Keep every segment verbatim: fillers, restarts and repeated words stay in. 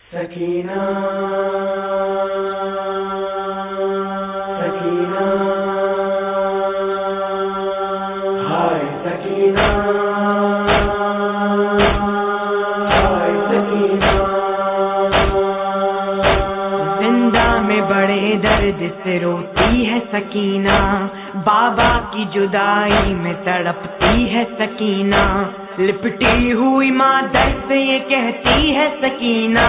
سکینه سکینه های سکینه های سکینه जिंदा में बड़े दर्द से रोती है सकीना, बाबा की जुदाई में तड़पती है सकीना। लिपटी हुई माँ दर्द से ये कहती है सकीना,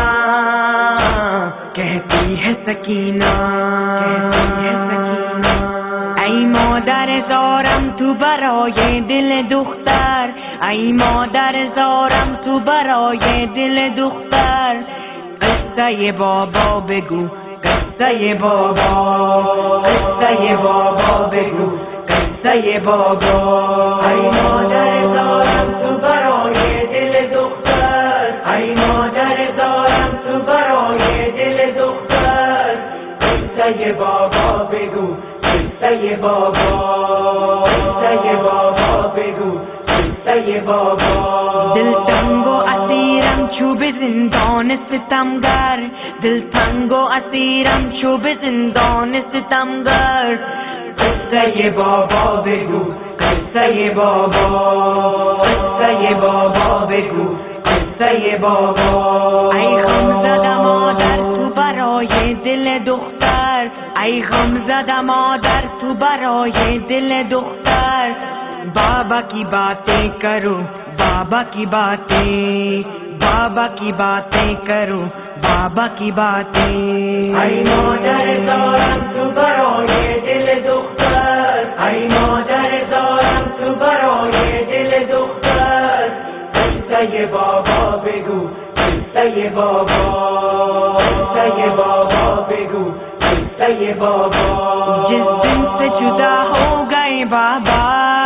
कहती है सकीना, कहती है सकीना। ऐ मौदर ज़ोरम तू बरो ये दिल दुख्तर, ऐ मौदर ज़ोरम तू बरो ये दिल दुख्तर। قصه بابا بگو، قصه بابا، قصه بابا بگو، قصه بابا. ای مادر زارم تو برای دل دختر، ای مادر زارم تو برای دل دختر. قصه بابا بگو، قصه بابا، قصه بابا بگو، قصه بابا. دل تنگ و اسیرم چوب زندان ستمگر، دل تنگ و اسیرم چوب زندان ستمگر. قصه بابا بگو، قصه بابا، قصه بابا بگو، قصه بابا. ای غمزده مادر تو برای دل دختر، ای غمزده مادر تو برای دل دختر. बाबा की बातें करो, बाबा की बातें, बाबा की बातें करो, बाबा की बातें. ऐ मौदर ज़ोरम तू बरो ये दिल दुख्तर, ऐ मौदर ज़ोरम तू बरो ये दिल दुख्तर. قصه بابا بگو، قصه بابا، قصه بابا بگو، قصه بابا. जिस दिन से जुदा हो गए बाबा,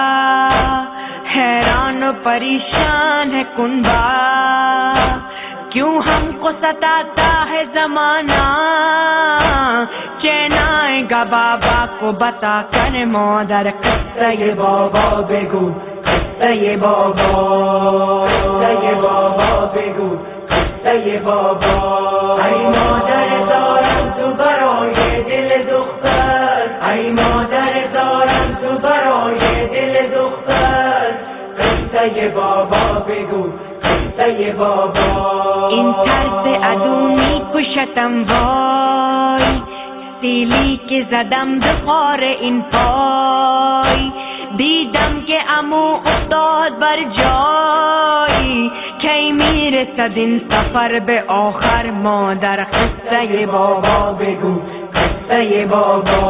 हैरान परेशान है कुनबा, क्यों हमको सताता है जमाना. चैन आएगा बाबा को बता कर मौदर. قصه بابا بگو، قصه بابا، قصه بابا بگو، قصه بابا. ای مادر زارم تو برای دل دختر، ای مادر زارم تو برای دل دختر. قصه بابا بگو، قصه بابا. این ترس عدو می کشتم وای، سیلی که زدم به خار این پای. دیدم که عمو افتاد بر جای، کی میرسد این سفر به آخر مادر. قصه بابا بگو، قصه بابا،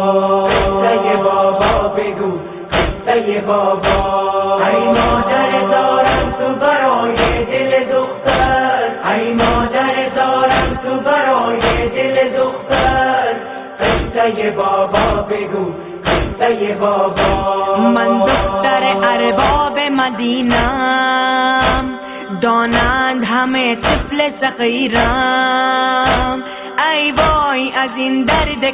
قصه بابا بگو، قصه بابا. ای مادر زارم تو برای دل دختر، ای مادر زارم تو برای دل دختر. قصه بابا بگو، قصه بابا. من دختر ارباب مدینم، دانند همه طفل صغیرم. ای وای از این درد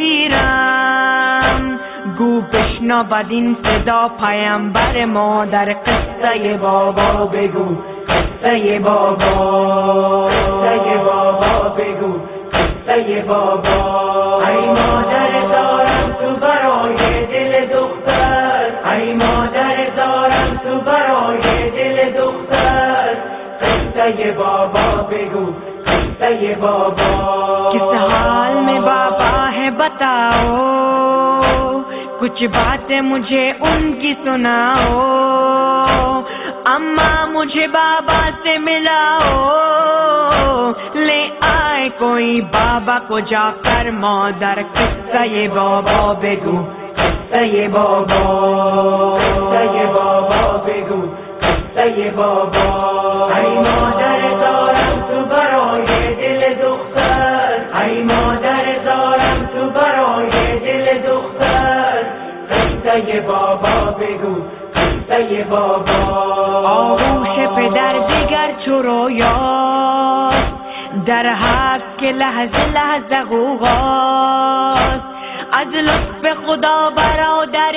کثیرم، گو بشنود این صدا پیامبر مادر. قصه بابا بگو، قصه بابا، قصه بابا بگو، قصه بابا. ای مادر زارم تو برای دل دختر، ای مادر زارم تو برای دل دختر. قصه بابا بگو، قصه بابا. किस हाल में बाबा है बताओ, कुछ बातें मुझे उनकी सुनाओ. अम्मा मुझे बाबा से मिलाओ, ले आए कोई बाबा को जाकर मौदर. قصه بابا بگو، قصه بابا، قصه بابا بگو، قصه بابا. ای مادر زارم تو برای دل دختر، ای مادر زارم تو برای دل دختر. قصه بابا بگو، قصه بابا. آغوش پدر دیگر چو رویاست، در حق که لحظه لحظه غوغاست. از لطف خدا برادر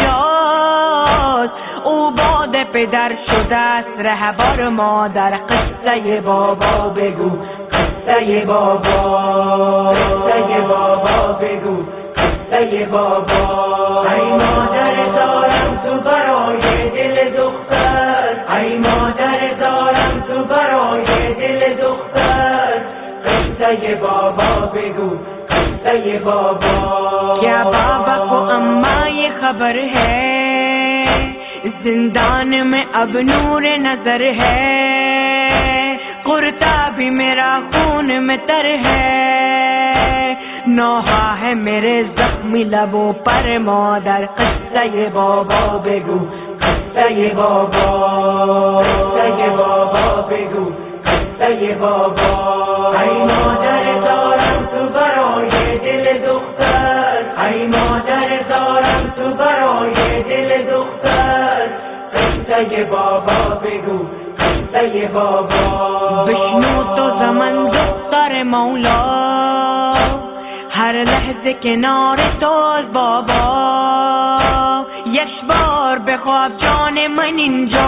اینجاست، او باد پدر شده است رهبر مادر. قصه بابا بگو، قصه قصه بابا قصه بابا بگو قصه بابا ای مادر دارم تو برای دل دختر ای مادر دارم تو برای دل دختر قصه بابا بگو قصه بابا کیا بابا کو اما یہ خبر ہے زندان میں اب نور نظر ہے کرتا بھی میرا خون میں تر ہے نوحہ ہے میرے زخمی لبوں پر مادر قصہ بابا بگو قصه بابا قصه بابا بگو قصه بابا ای مادر دارم تو برای دل دختر ای مادر دارم تو برای دل دختر قصه بابا بگو قصه بابا بشنو تو زمن دختر مولا ہر لحظه کنار توز بابا یک بار به خواب جان من اینجا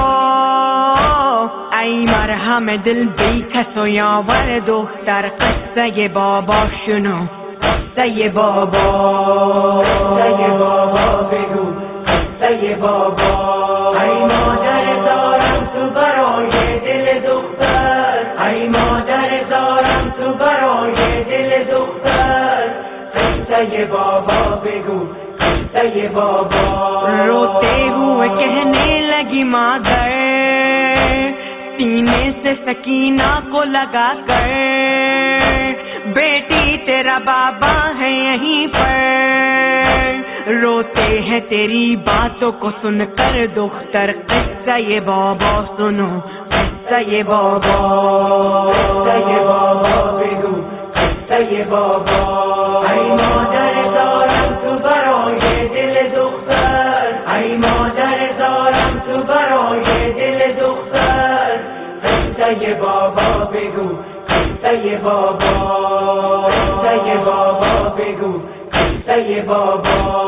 ای مرهم دل بی کس و یاور دختر قصه بابا شنو قصه بابا قصه بابا بگو قصه بابا ای مادر دارم تو برای دل دختر ای مادر دارم تو برای دل دختر قصه بابا بگو قصه بابا روتے ہوئے کہنے لگی مادر سینے سے سکینہ کو لگا کر بیٹی تیرا بابا ہے یہیں پر روتے ہیں تیری باتوں کو سن کر دختر قصہ یہ بابا سنو قصہ یہ بابا قصه بابا بگو قصه بابا ای مادر دارم تو برای دل دختر ای مادر دارم تو برای دل دختر قصه بابا بگو قصه بابا قصه بابا بگو قصه بابا